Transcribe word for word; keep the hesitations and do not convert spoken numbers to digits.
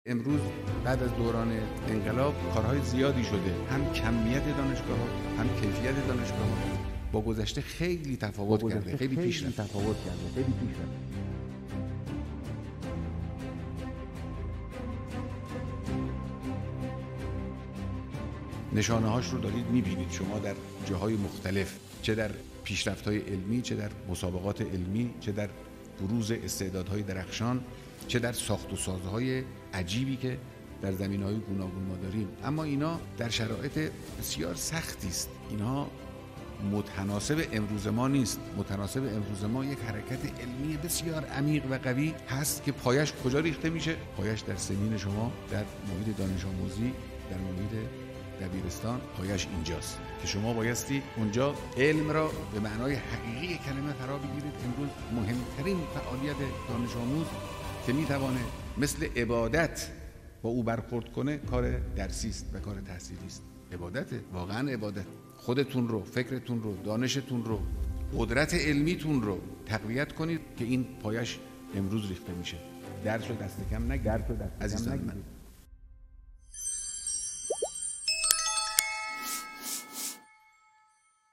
امروز بعد از دوران انقلاب کارهای زیادی شده، هم کمیت دانشگاه‌ها هم کیفیت دانشگاه‌ها با گذشته خیلی تفاوت کرده، خیلی پیش رفته. تفاوت کرده، خیلی پیش رفته. نشانه هاش رو دارید میبینید شما در جاهای مختلف، چه در پیشرفت‌های علمی، چه در مسابقات علمی، چه در بروز استعدادهای درخشان، چه در ساخت و سازهای عجیبی که در زمینه‌های گوناگون ما داریم. اما اینا در شرایط بسیار سختی است. اینها متناسب امروز ما نیست. متناسب امروز ما یک حرکت علمی بسیار عمیق و قوی هست که پایش کجا ریخته میشه؟ پایش در سنین شما، در محیط دانش آموزی، در محیط دبیرستان، پایش اینجاست که شما بایستی اونجا علم را به معنای حقیقی کلمه فرا بگیرید. امروز مهمترین فعالیت دانش آموز که میتوانه مثل عبادت با او برخورد کنه کار درسی است و کار تحصیلی است. عبادته، واقعا عبادت. خودتون رو، فکرتون رو، دانشتون رو، قدرت علمیتون رو تقویت کنید که این پایش امروز ریخته میشه. درس و دست کم نگیرید عزیزان من.